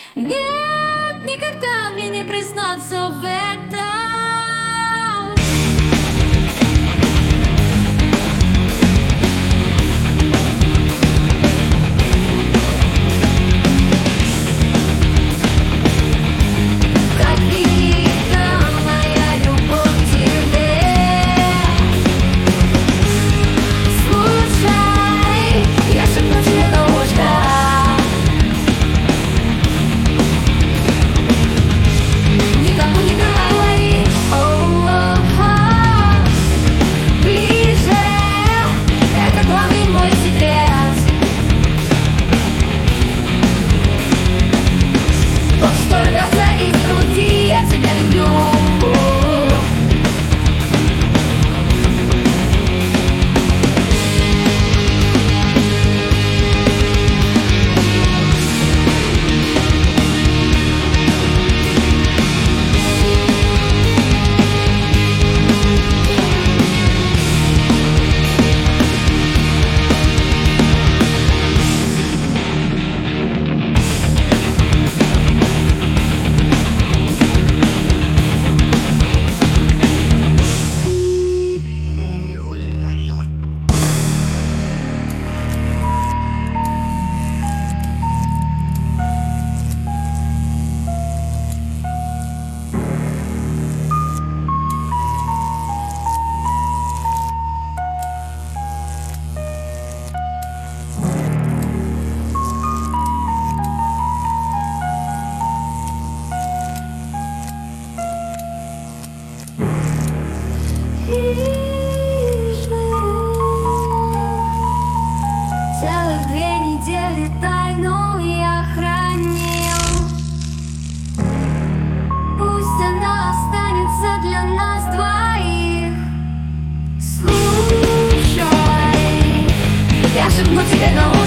Нет, никогда мне не признаться в этом. Как велика моя любовь к тебе. Слушай, я шепну тебе на ушко. Никому не говори, ближе. Это главный мой секрет. Вот что рвется из груди, я тебя люблю. Целых 2 недели тайну я хранил. Пусть она останется для нас двоих. Слушай, я шепну тебе на